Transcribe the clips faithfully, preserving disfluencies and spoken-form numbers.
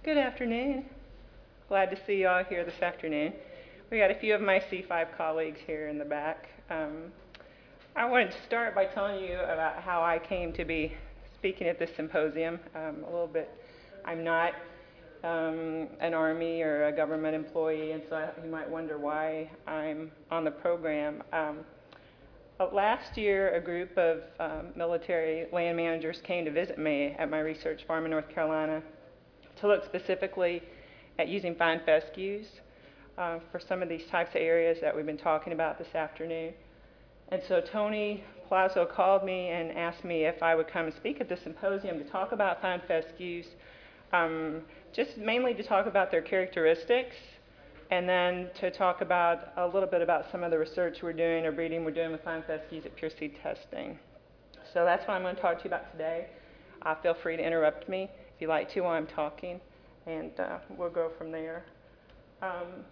Good afternoon. Glad to see you all here this afternoon. We got a few of my C five colleagues here in the back. Um, I wanted to start by telling you about how I came to be speaking at this symposium. Um, a little bit, I'm not um, an Army or a government employee, and so I, you might wonder why I'm on the program. Um, but last year, a group of um, military land managers came to visit me at my research farm in North Carolina to look specifically at using fine fescues uh, for some of these types of areas that we've been talking about this afternoon. And so Tony Palazzo called me and asked me if I would come and speak at the symposium to talk about fine fescues, um, just mainly to talk about their characteristics, and then to talk about a little bit about some of the research we're doing or breeding we're doing with fine fescues at Pure Seed Testing. So that's what I'm going to talk to you about today. Uh, feel free to interrupt me if you like to while I'm talking, and uh, we'll go from there. Um,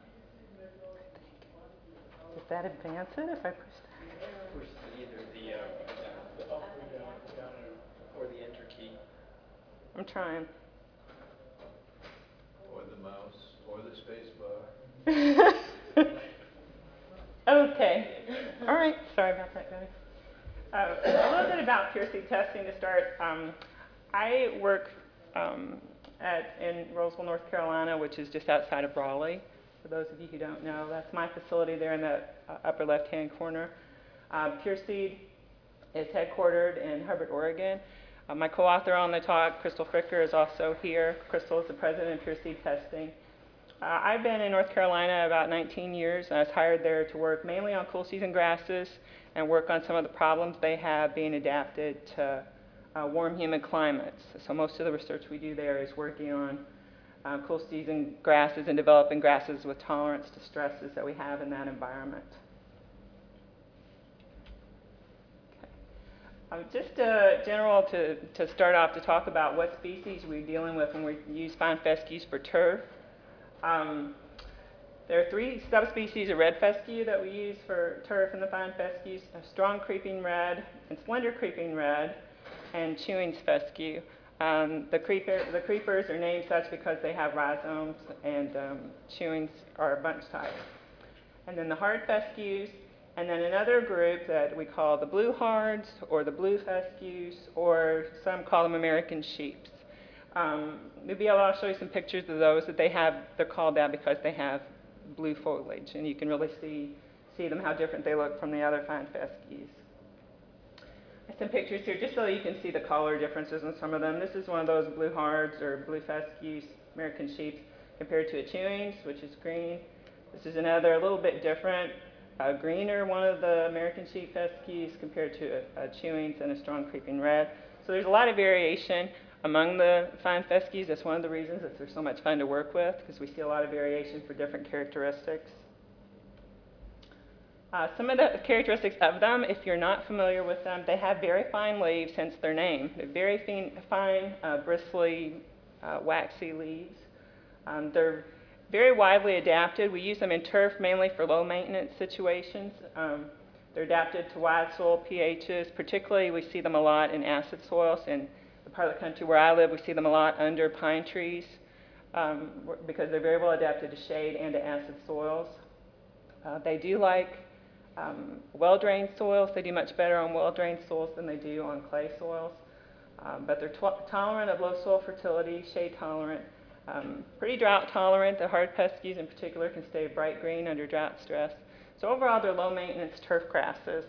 does that advance it if I push that? Push either the, uh, the up or down, down or the enter key. I'm trying. Or the mouse, or the space bar. Okay. All right. Sorry about that, guys. Uh, a little bit about Pure Seed Testing to start. Um, I work um, at, in Roseville, North Carolina, which is just outside of Raleigh. For those of you who don't know, that's my facility there in the uh, upper left-hand corner. Uh, Pure Seed is headquartered in Hubbard, Oregon. Uh, my co-author on the talk, Crystal Fricker, is also here. Crystal is the president of Pure Seed Testing. Uh, I've been in North Carolina about nineteen years. I was hired there to work mainly on cool season grasses and work on some of the problems they have being adapted to uh, warm, humid climates. So most of the research we do there is working on uh, cool season grasses and developing grasses with tolerance to stresses that we have in that environment. Um, just uh, general to, to start off to talk about what species we're dealing with when we use fine fescues for turf. Um, there are three subspecies of red fescue that we use for turf in the fine fescues: a strong creeping red and slender creeping red, and Chewings fescue. Um, the, creeper, the creepers are named such because they have rhizomes, and um, Chewings are a bunch type. And then the hard fescues, and then another group that we call the blue hards or the blue fescues, or some call them American sheeps. Um, maybe I'll show you some pictures of those that they have. They're called that because they have blue foliage, and you can really see see them how different they look from the other fine fescues. Some pictures here just so you can see the color differences in some of them. This is one of those blue hards or blue fescues, American sheeps, compared to a Chewings, which is green. This is another a little bit different, uh, greener one of the American sheep fescues compared to a, a Chewings and a strong creeping red. So there's a lot of variation among the fine fescues. That's one of the reasons that they're so much fun to work with, because we see a lot of variation for different characteristics. Uh, some of the characteristics of them, if you're not familiar with them, they have very fine leaves, hence their name. They're very fin- fine, uh, bristly, uh, waxy leaves. Um, they're very widely adapted. We use them in turf mainly for low maintenance situations. Um, they're adapted to wide soil pHs. Particularly, we see them a lot in acid soils. In the part of the country where I live, we see them a lot under pine trees um, because they're very well adapted to shade and to acid soils. Uh, they do like um, well-drained soils. They do much better on well-drained soils than they do on clay soils. Um, but they're to- tolerant of low soil fertility, shade tolerant, um, pretty drought tolerant. The hard fescues in particular can stay bright green under drought stress. So overall, they're low maintenance turf grasses.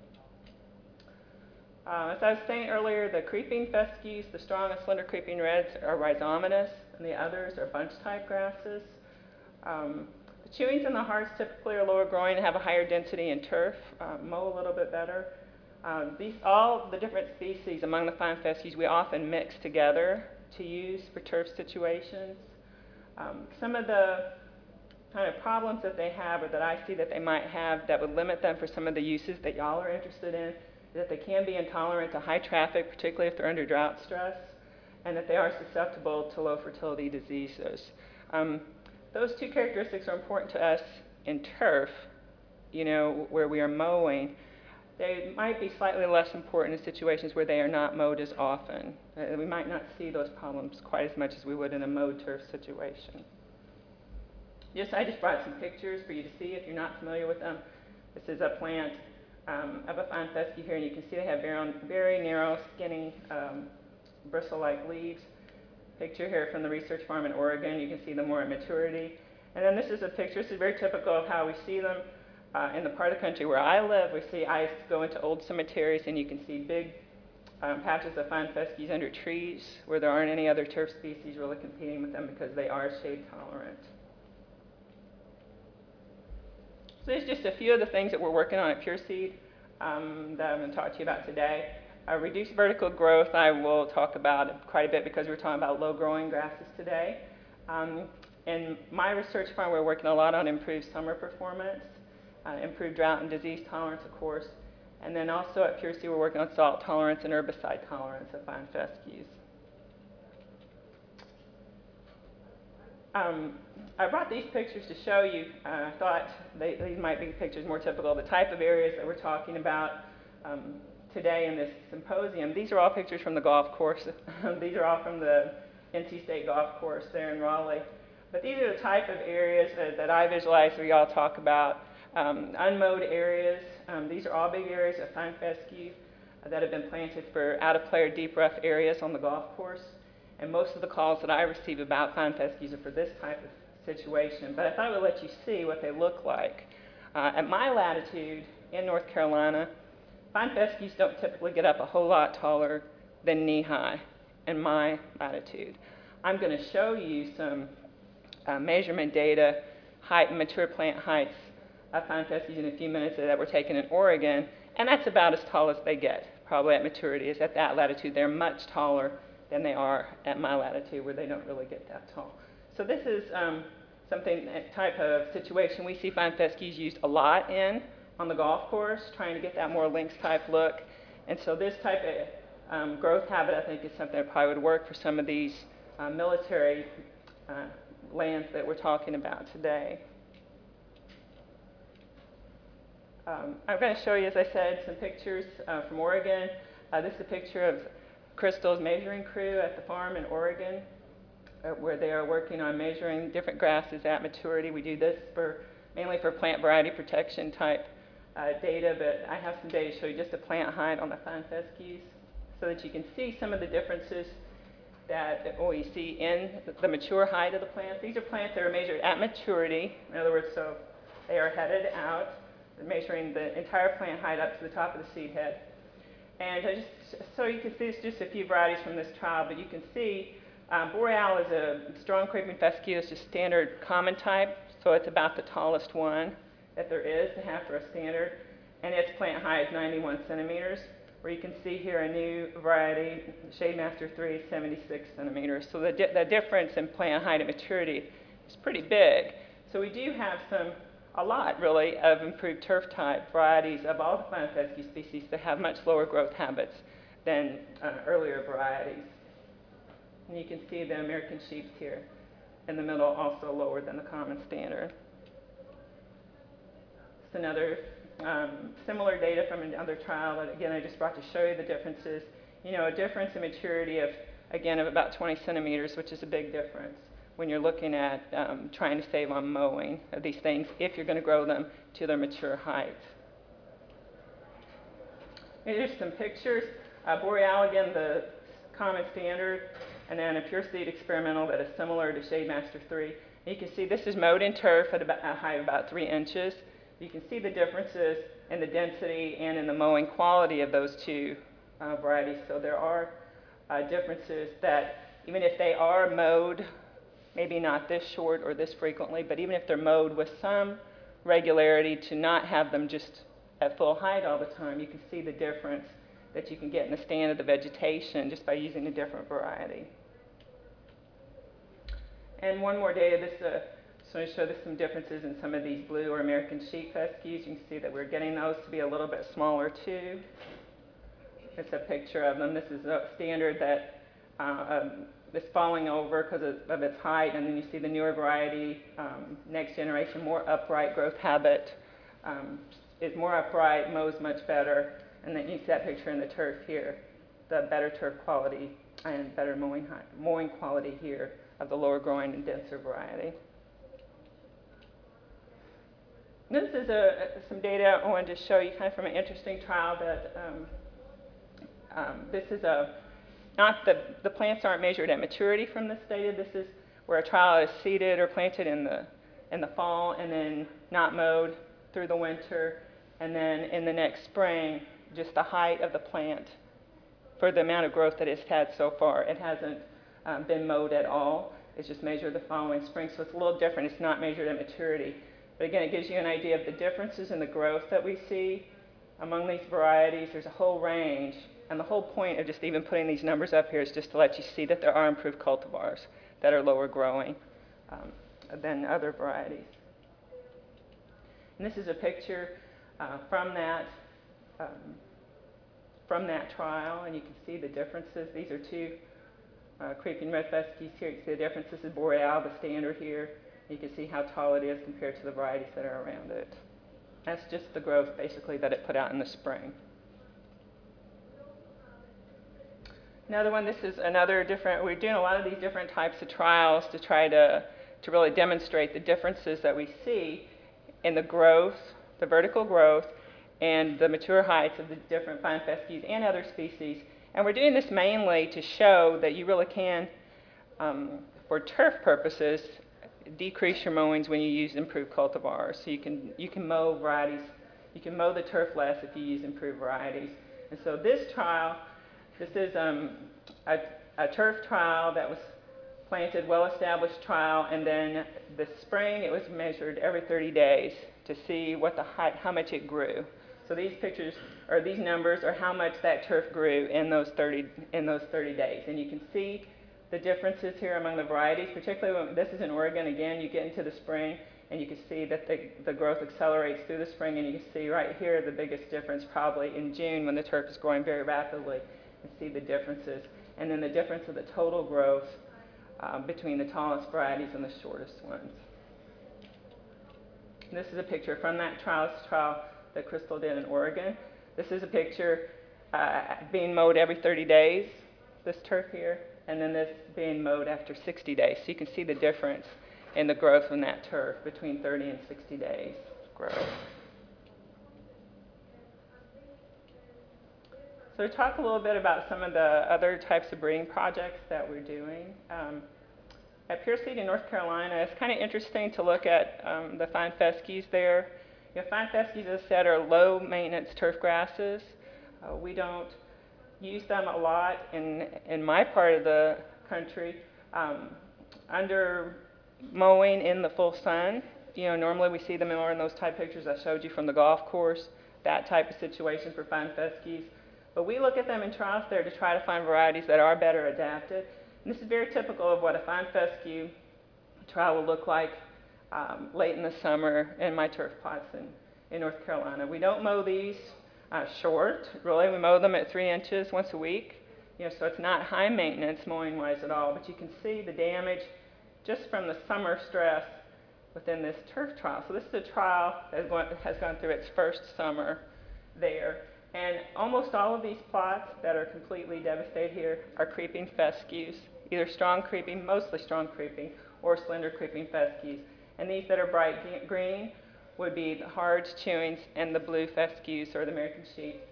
Uh, as I was saying earlier, the creeping fescues, the strong and slender creeping reds, are rhizomatous, and the others are bunch type grasses. Um, the Chewings and the hards typically are lower growing and have a higher density in turf, uh, mow a little bit better. Um, these, all the different species among the fine fescues we often mix together to use for turf situations. Um, some of the kind of problems that they have or that I see that they might have that would limit them for some of the uses that y'all are interested in is that they can be intolerant to high traffic, particularly if they're under drought stress, and that they are susceptible to low fertility diseases. Um, those two characteristics are important to us in turf, you know, where we are mowing. They might be slightly less important in situations where they are not mowed as often. Uh, we might not see those problems quite as much as we would in a mowed turf situation. Just, I just brought some pictures for you to see if you're not familiar with them. This is a plant um, of a fine fescue here, and you can see they have very, very narrow, skinny, um, bristle-like leaves. Picture here from the research farm in Oregon. You can see them more at maturity. And then this is a picture. This is very typical of how we see them uh, in the part of the country where I live. We see I go into old cemeteries, and you can see big um, patches of fine fescues under trees where there aren't any other turf species really competing with them because they are shade tolerant. So there's just a few of the things that we're working on at Pure Seed um, that I'm going to talk to you about today. Uh, reduced vertical growth I will talk about quite a bit because we're talking about low-growing grasses today. Um, in my research farm, we're working a lot on improved summer performance, uh, improved drought and disease tolerance, of course, and then also at Pure Seed, we're working on salt tolerance and herbicide tolerance of fine fescues. Um, I brought these pictures to show you. Uh, I thought they, these might be pictures more typical of the type of areas that we're talking about um, today in this symposium. These are all pictures from the golf course. These are all from the N C State golf course there in Raleigh. But these are the type of areas that, that I visualize we all talk about. Um, unmowed areas. Um, these are all big areas of fine fescue uh, that have been planted for out-of-play or deep rough areas on the golf course. And most of the calls that I receive about fine fescues are for this type of situation. But I thought I would let you see what they look like. Uh, at my latitude in North Carolina, fine fescues don't typically get up a whole lot taller than knee-high in my latitude. I'm going to show you some uh, measurement data, height and mature plant heights of fine fescues in a few minutes that were taken in Oregon, and that's about as tall as they get, probably at maturity. Is at that latitude, they're much taller than they are at my latitude, where they don't really get that tall. So this is um, something, a type of situation we see fine fescues used a lot in on the golf course, trying to get that more lynx type look. And so this type of um, growth habit, I think, is something that probably would work for some of these uh, military uh, lands that we're talking about today. Um, I'm going to show you, as I said, some pictures uh, from Oregon. Uh, this is a picture of Crystal's measuring crew at the farm in Oregon, uh, where they are working on measuring different grasses at maturity. We do this for mainly for plant variety protection type uh, data, but I have some data to show you just a plant height on the fine fescues so that you can see some of the differences that oh, you see in the mature height of the plants. These are plants that are measured at maturity. In other words, so they are headed out, measuring the entire plant height up to the top of the seed head. And I just, so you can see, it's just a few varieties from this trial, but you can see um, Boreal is a strong creeping fescue. It's just standard common type, so it's about the tallest one that there is to have for a standard. And its plant height is ninety-one centimeters, where you can see here a new variety, Shademaster three, seventy-six centimeters. So the, di- the difference in plant height and maturity is pretty big. So we do have some a lot, really, of improved turf type varieties of all the fine fescue species that have much lower growth habits than uh, earlier varieties. And you can see the American sheep's here in the middle, also lower than the common standard. It's another um, similar data from another trial that, again, I just brought to show you the differences. You know, a difference in maturity of, again, of about twenty centimeters, which is a big difference when you're looking at um, trying to save on mowing of these things if you're going to grow them to their mature height. Here's some pictures. Uh, Boreal, again, the common standard, and then a Pure Seed experimental that is similar to Shademaster three. And you can see this is mowed in turf at about, a height of about three inches. You can see the differences in the density and in the mowing quality of those two uh, varieties. So there are uh, differences that even if they are mowed, maybe not this short or this frequently, but even if they're mowed with some regularity to not have them just at full height all the time, you can see the difference that you can get in the stand of the vegetation just by using a different variety. And one more data, this uh, just want to show this some differences in some of these blue or American sheep fescues. You can see that we're getting those to be a little bit smaller too. It's a picture of them. This is a standard that uh, um, is falling over because of, of its height, and then you see the newer variety, um, next generation, more upright growth habit, um, is more upright, mows much better, and then you see that picture in the turf here, the better turf quality and better mowing, height, mowing quality here of the lower growing and denser variety. This is a, some data I wanted to show you kind of from an interesting trial that um, um, this is a, not the, the plants aren't measured at maturity from this data. This is where a trial is seeded or planted in the, in the fall and then not mowed through the winter, and then in the next spring, just the height of the plant for the amount of growth that it's had so far. It hasn't um, been mowed at all. It's just measured the following spring, so it's a little different. It's not measured at maturity. But again, it gives you an idea of the differences in the growth that we see among these varieties. There's a whole range, and the whole point of just even putting these numbers up here is just to let you see that there are improved cultivars that are lower growing um, than other varieties. And this is a picture uh, from that um, from that trial, and you can see the differences. These are two uh, creeping red fescues here. You can see the difference. This is Boreal, the standard here. You can see how tall it is compared to the varieties that are around it. That's just the growth, basically, that it put out in the spring. Another one, this is another different, we're doing a lot of these different types of trials to try to, to really demonstrate the differences that we see in the growth, the vertical growth, and the mature heights of the different fine fescues and other species. And we're doing this mainly to show that you really can, um, for turf purposes, decrease your mowings when you use improved cultivars. So you can you can mow varieties, you can mow the turf less if you use improved varieties. And so this trial, this is um, a, a turf trial that was planted, well-established trial, and then this spring it was measured every thirty days to see what the height, how much it grew. So these pictures or these numbers are how much that turf grew in those thirty in those thirty days, and you can see the differences here among the varieties, particularly when this is in Oregon. Again, you get into the spring, and you can see that the, the growth accelerates through the spring, and you can see right here the biggest difference probably in June when the turf is growing very rapidly, and see the differences. And then the difference of the total growth um, between the tallest varieties and the shortest ones. And this is a picture from that trial, this trial that Crystal did in Oregon. This is a picture uh, being mowed every thirty days, this turf here. And then this being mowed after sixty days. So you can see the difference in the growth in that turf between thirty and sixty days growth. So to talk a little bit about some of the other types of breeding projects that we're doing. Um, at Pure Seed in North Carolina, it's kind of interesting to look at um, the fine fescues there. You know, fine fescues, as I said, are low maintenance turf grasses. Uh, we don't use them a lot in in my part of the country um, under mowing in the full sun. You know, normally we see them more in those type pictures I showed you from the golf course, that type of situation for fine fescues. But we look at them in trials there to try to find varieties that are better adapted. And this is very typical of what a fine fescue trial will look like um, late in the summer in my turf plots in, in North Carolina. We don't mow these Uh, short, really. We mow them at three inches once a week, you know, so it's not high maintenance mowing-wise at all, but you can see the damage just from the summer stress within this turf trial. So this is a trial that has gone, has gone through its first summer there, and almost all of these plots that are completely devastated here are creeping fescues, either strong creeping, mostly strong creeping, or slender creeping fescues. And these that are bright green would be the hards, chewings, and the blue fescues, or the American sheets.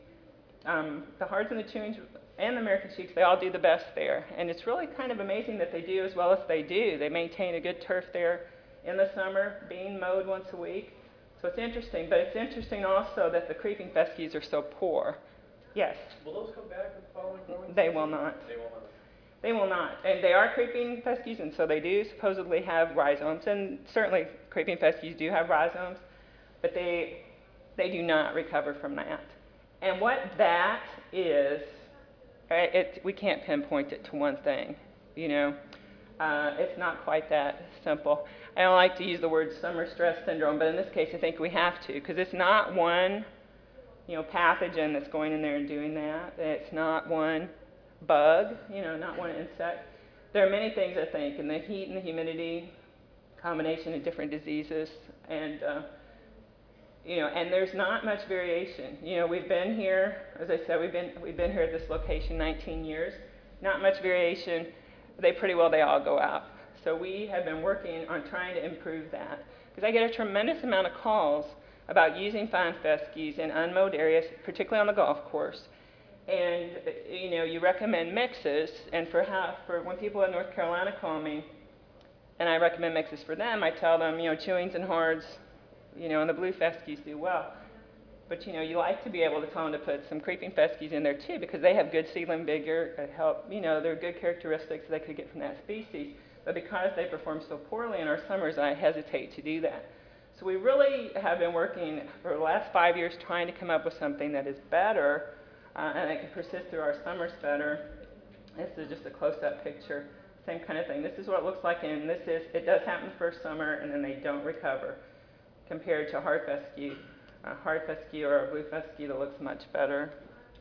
Um, the hards and the chewings and the American sheets, they all do the best there. And it's really kind of amazing that they do as well as they do. They maintain a good turf there in the summer, being mowed once a week. So it's interesting. But it's interesting also that the creeping fescues are so poor. Yes? Will those come back in the following growing They season? will not. They will not. They will not. And they are creeping fescues, and so they do supposedly have rhizomes. And certainly creeping fescues do have rhizomes. But they they do not recover from that. And what that is, right, it, we can't pinpoint it to one thing, you know. Uh, it's not quite that simple. I don't like to use the word summer stress syndrome, but in this case I think we have to, because it's not one, you know, pathogen that's going in there and doing that. It's not one bug, you know, not one insect. There are many things, I think, and the heat and the humidity, combination of different diseases, and uh, You know, and there's not much variation. You know, we've been here, as I said, we've been we've been here at this location nineteen years. Not much variation. They pretty well they all go out. So we have been working on trying to improve that because I get a tremendous amount of calls about using fine fescues in unmowed areas, particularly on the golf course. And you know, you recommend mixes, and for how for when people in North Carolina call me, and I recommend mixes for them, I tell them, you know, chewings and hards, you know, and the blue fescues do well. But you know, you like to be able to tell them to put some creeping fescues in there too, because they have good seedling vigor, that help, you know, they're good characteristics they could get from that species. But because they perform so poorly in our summers, I hesitate to do that. So we really have been working for the last five years trying to come up with something that is better uh, and that can persist through our summers better. This is just a close-up picture, same kind of thing. This is what it looks like, and this is, it does happen the first summer, and then they don't recover, compared to hard fescue. A hard fescue or a blue fescue that looks much better.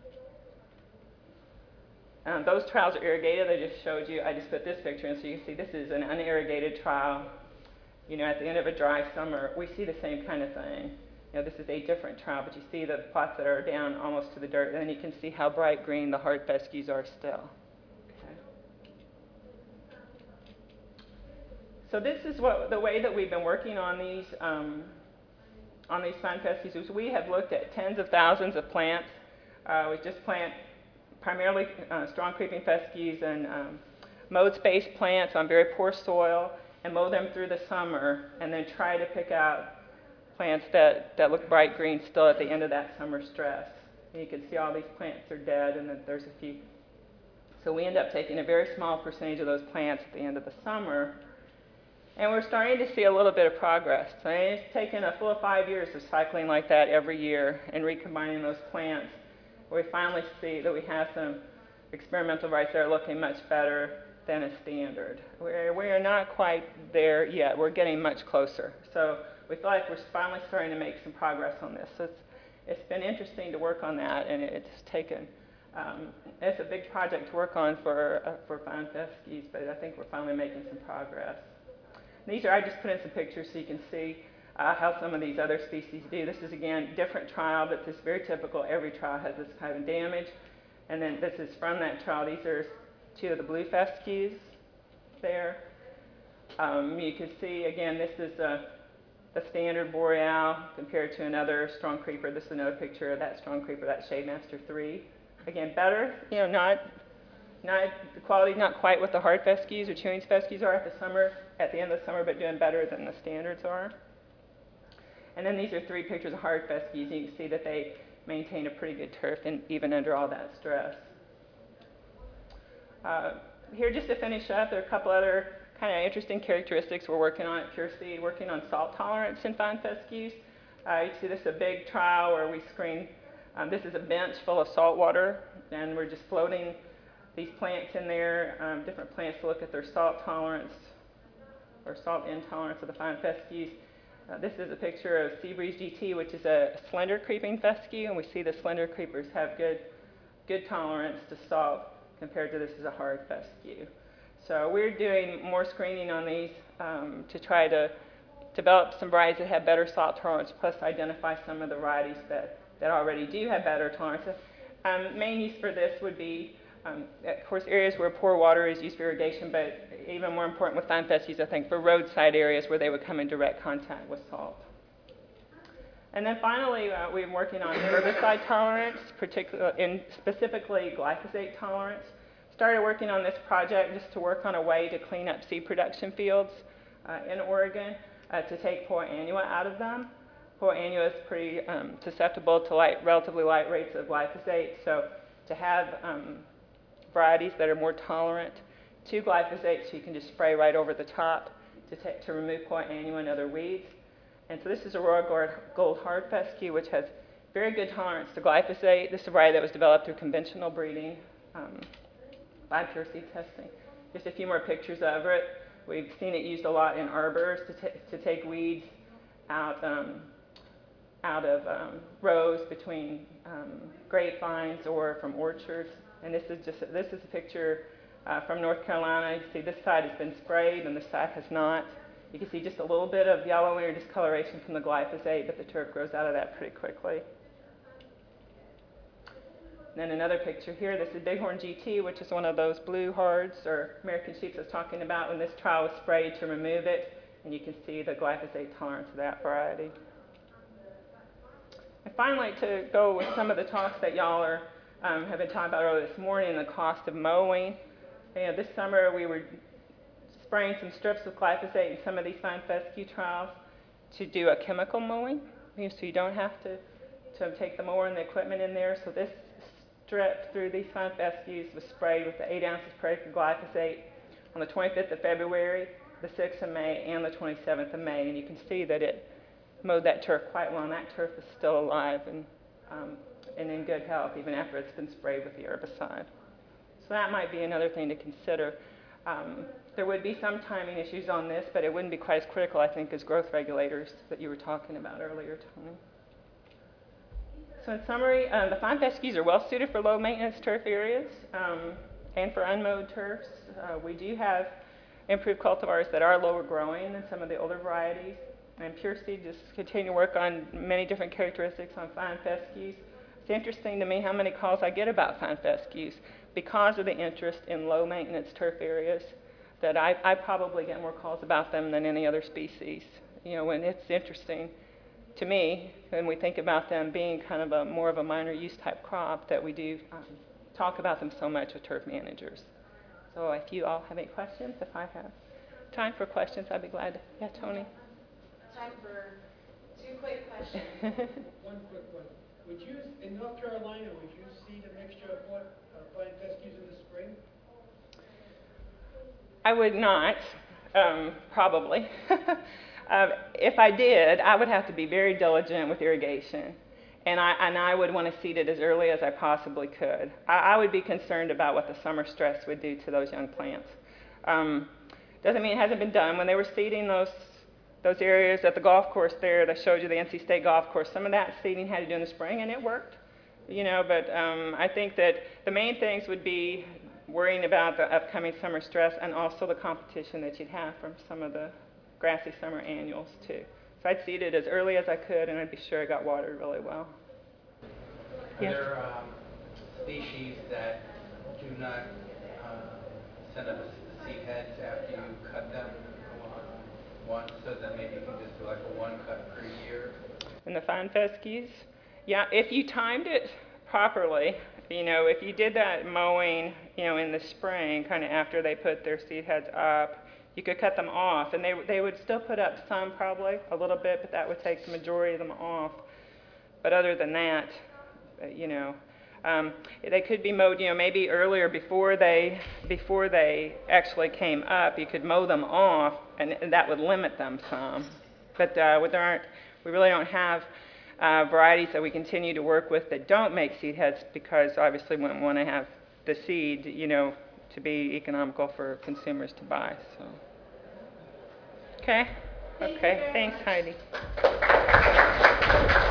Um, those trials are irrigated. I just showed you. I just put this picture in so you can see this is an unirrigated trial. You know, at the end of a dry summer, we see the same kind of thing. You know, this is a different trial, but you see the plots that are down almost to the dirt, and then you can see how bright green the hard fescues are still. Okay. So this is what the way that we've been working on these. Um, on these fine fescues is we have looked at tens of thousands of plants. Uh, we just plant primarily uh, strong creeping fescues and um, mowed space plants on very poor soil and mow them through the summer and then try to pick out plants that, that look bright green still at the end of that summer stress. And you can see all these plants are dead and then there's a few. So we end up taking a very small percentage of those plants at the end of the summer. And we're starting to see a little bit of progress. So it's taken a full five years of cycling like that every year and recombining those plants, where we finally see that we have some experimental varieties that are looking much better than a standard. We're, we are not quite there yet. We're getting much closer. So we feel like we're finally starting to make some progress on this. So it's, it's been interesting to work on that, and it's taken, um, it's a big project to work on for, uh, for fine fescues, but I think we're finally making some progress. These are, I just put in some pictures so you can see uh, how some of these other species do. This is, again, different trial, but this is very typical. Every trial has this kind of damage. And then this is from that trial. These are two of the blue fescues there. Um, you can see, again, this is a, a standard boreal compared to another strong creeper. This is another picture of that strong creeper, that Shademaster three. Again, better, you know, not... Not, the quality not quite what the hard fescues or chewing fescues are at the summer, at the end of the summer, but doing better than the standards are. And then these are three pictures of hard fescues. You can see that they maintain a pretty good turf in, even under all that stress. Uh, here, just to finish up, there are a couple other kind of interesting characteristics we're working on at Pure Seed, working on salt tolerance in fine fescues. Uh, you see this is a big trial where we screen. Um, this is a bench full of salt water, and we're just floating these plants in there, um, different plants to look at their salt tolerance or salt intolerance of the fine fescues. Uh, this is a picture of Seabreeze G T, which is a slender creeping fescue, and we see the slender creepers have good, good tolerance to salt compared to this is a hard fescue. So we're doing more screening on these um, to try to develop some varieties that have better salt tolerance, plus identify some of the varieties that, that already do have better tolerance. Um, main use for this would be Um, of course, areas where poor water is used for irrigation, but even more important with fine fescues, I think, for roadside areas where they would come in direct contact with salt. And then finally, uh, we've been working on herbicide tolerance, particularly in specifically glyphosate tolerance. Started working on this project just to work on a way to clean up seed production fields uh, in Oregon uh, to take poa annua out of them. Poa annua is pretty um, susceptible to light, relatively light rates of glyphosate, so to have um, varieties that are more tolerant to glyphosate, so you can just spray right over the top to, ta- to remove poa annua and other weeds. And so this is Aurora Gold Hard Fescue, which has very good tolerance to glyphosate. This is a variety that was developed through conventional breeding um, by Pure Seed testing. Just a few more pictures of it. We've seen it used a lot in arbors to, t- to take weeds out, um, out of um, rows between um, grapevines or from orchards. And this is just this is a picture uh, from North Carolina. You see this side has been sprayed and this side has not. You can see just a little bit of yellowing or discoloration from the glyphosate, but the turf grows out of that pretty quickly. Then another picture here, this is Bighorn G T, which is one of those blue hards or American sheep I was talking about when this trial was sprayed to remove it, and you can see the glyphosate tolerance of that variety. And finally, to go with some of the talks that y'all are, um, have been talking about earlier this morning, the cost of mowing. You know, this summer we were spraying some strips with glyphosate in some of these fine fescue trials to do a chemical mowing, so you don't have to, to take the mower and the equipment in there. So this strip through these fine fescues was sprayed with the eight ounces per acre glyphosate on the twenty-fifth of February, the sixth of May, and the twenty-seventh of May. And you can see that it mowed that turf quite well, and that turf is still alive and, um, and in good health even after it's been sprayed with the herbicide. So that might be another thing to consider. Um, there would be some timing issues on this, but it wouldn't be quite as critical, I think, as growth regulators that you were talking about earlier, Tony. So in summary, um, the fine fescues are well suited for low maintenance turf areas um, and for unmowed turfs. Uh, we do have improved cultivars that are lower growing than some of the older varieties. And Pure Seed just continue to work on many different characteristics on fine fescues. It's interesting to me how many calls I get about fine fescues because of the interest in low maintenance turf areas, that I, I probably get more calls about them than any other species. You know, and it's interesting to me when we think about them being kind of a more of a minor use type crop that we do um, talk about them so much with turf managers. So if you all have any questions, if I have time for questions, I'd be glad to. Yeah, Tony? Time for two quick questions. One quick one. Would you, in North Carolina, would you seed a mixture of what, uh, fine fescues in the spring? I would not, um, probably. uh, if I did, I would have to be very diligent with irrigation, and I, and I would want to seed it as early as I possibly could. I, I would be concerned about what the summer stress would do to those young plants. Um, doesn't mean it hasn't been done. When they were seeding those those areas at the golf course there that showed you the N C State golf course, some of that seeding had to do in the spring, and it worked. You know, but um, I think that the main things would be worrying about the upcoming summer stress and also the competition that you'd have from some of the grassy summer annuals too. So I'd seed it as early as I could, and I'd be sure it got watered really well. Are Yes? there um, species that do not uh, send up seed heads after you cut them once, so that maybe you can just do like a one cut per year? In the fine fescues? Yeah, if you timed it properly, you know, if you did that mowing, you know, in the spring, kind of after they put their seed heads up, you could cut them off, and they they would still put up some, probably a little bit, but that would take the majority of them off. But other than that, you know, um, they could be mowed, you know, maybe earlier before they before they actually came up. You could mow them off, and that would limit them some. But uh, there aren't, we really don't have uh, varieties that we continue to work with that don't make seed heads, because obviously we want to have the seed, you know, to be economical for consumers to buy. So, okay, Thank you okay, very thanks, much. Heidi.